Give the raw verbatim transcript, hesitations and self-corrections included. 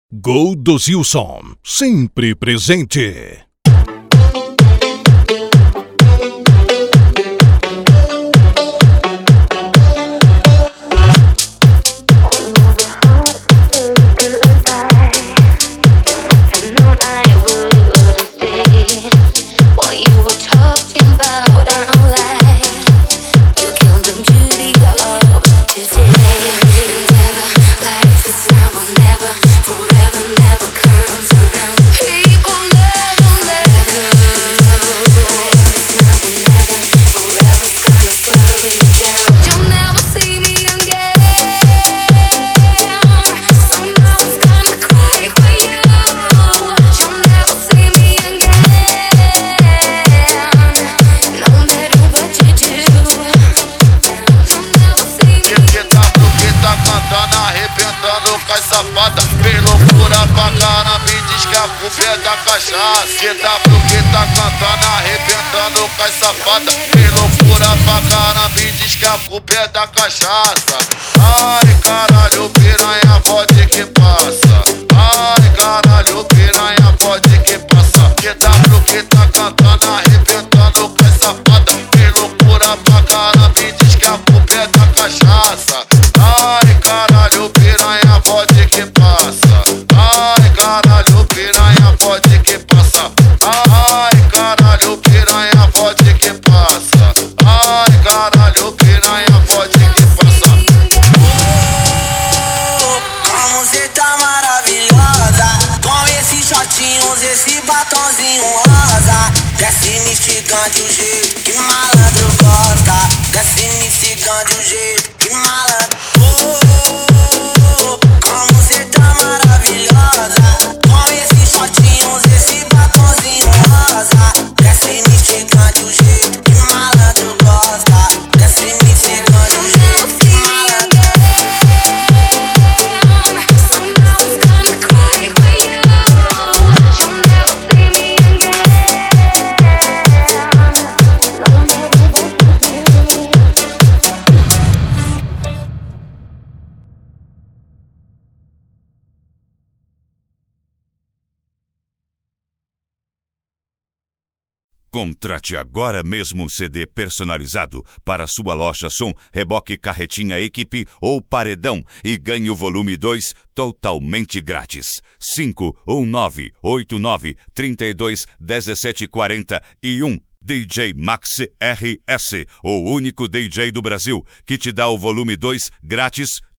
Goldozilson, sempre presente. Fez loucura pra caramba e diz que a culpa é da cachaça. Que tá porque tá cantando, arrebentando com as safadas. Fez loucura pra caramba e diz que a culpa é da cachaça. Ai caralho, piranha, pode que passa. Ai caralho, piranha, pode que passa. Que tá porque tá cantando, arrebentando com as safadas. Fez loucura pra caramba e diz que a culpa é da cachaça. Ai caralho, piranha, pode que passa. Ai caralho, piranha, pode que passa. Ai caralho, piranha, pode que passa. Ai caralho, piranha, pode que passa. Oh, como cê tá maravilhosa, com esses shortinhos, esse batonzinho rosa. Desce me instigando de um jeito que malandro gosta. Desce me instigando de um jeito que malandro. Oh, como cê tá maravilhosa, com esses shortinhos, esse batonzinho rosa. Desce me instigando de um jeito que malandro gosta. Desce me instigando de um jeito que malandro. Contrate agora mesmo um C D personalizado para sua loja som, reboque, carretinha, equipe ou paredão e ganhe o volume dois totalmente grátis. cinco um nove oito nove três dois um sete quatro um. D J Max R S, o único D J do Brasil que te dá o volume dois grátis